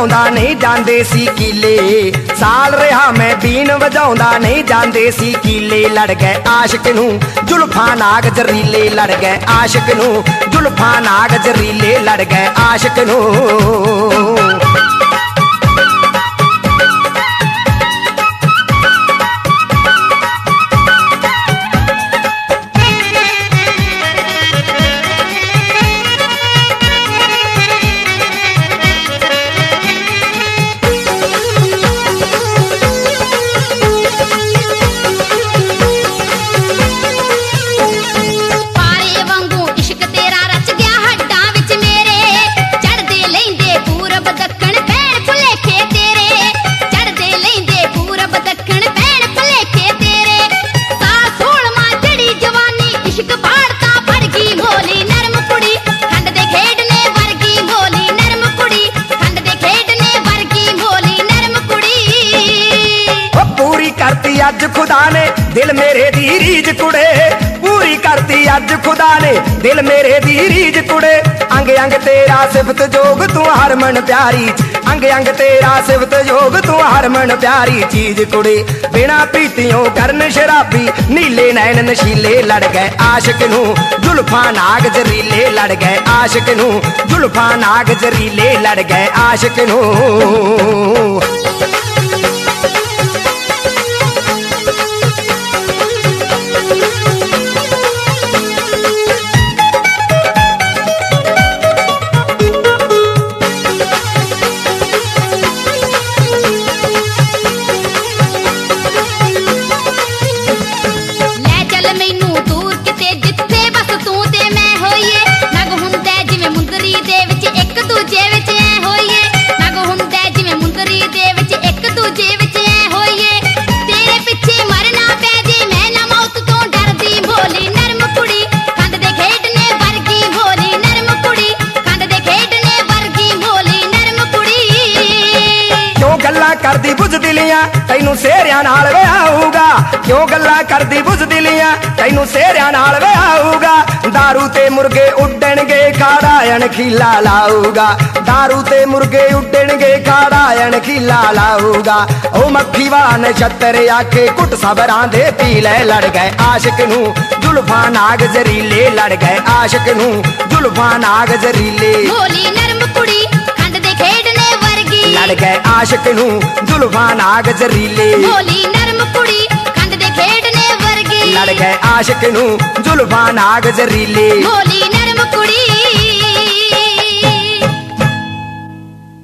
वजाउंदा नहीं जांदे सी कीले। साल रहा मैं बीन वजाउंदा नहीं जांदे सी कीले। लड़ गए आशिक नूं जुल्फां नाग जरीले, लड़ गए आशिक नूं जुल्फां नाग जरीले, लड़ गए आशिक नूं। अज खुदा ने दिल मेरे दी रीज कुड़े, पूरी करती अज खुदा ने दिल मेरे दी रीज कुड़े। अंग अंग तेरा सिफत जोग तू हरमन प्यारी, अंग अंग तेरा सिफत जोग तू हरमन प्यारी चीज कुड़े। बिना पीतियों करन शराबी नीले नैन नशीले, लड़ गए आशिक नूं जुल्फां नाग जरीले, लड़ गए आशिक नूं जुल्फां नाग जरीले, लड़ गए आशिक नूं। करदी बुझदिलियां तैनू सेहरियां नाल विआहूगा, क्यों गल्लां करदी बुझदिलियां तैनू सेहरियां नाल विआहूगा। दारू ते मुर्गे उड्डणगे खाड़ायन खीला लाऊगा, दारू ते मुर्गे उड्डणगे खाड़ायन खीला लाऊगा। ओ मक्खी वान छत्तर आखे कुट सबरां दे पी ले, लड़ गए आशिक नूं जुल्फां नाग जरीले, लड़ गए आशिक नूं जुल्फां नाग जरीले। भोली नरम कुड़ी खंड दे खेडने वर्गी, लड़ गए आशिक नूं जुल्फां नाग जरीले। भोली नरम कुड़ी खंड दे खेडने वर्गी, लड़ गए आशिक नूं जुल्फां नाग जरीले। भोली नरम कुड़ी।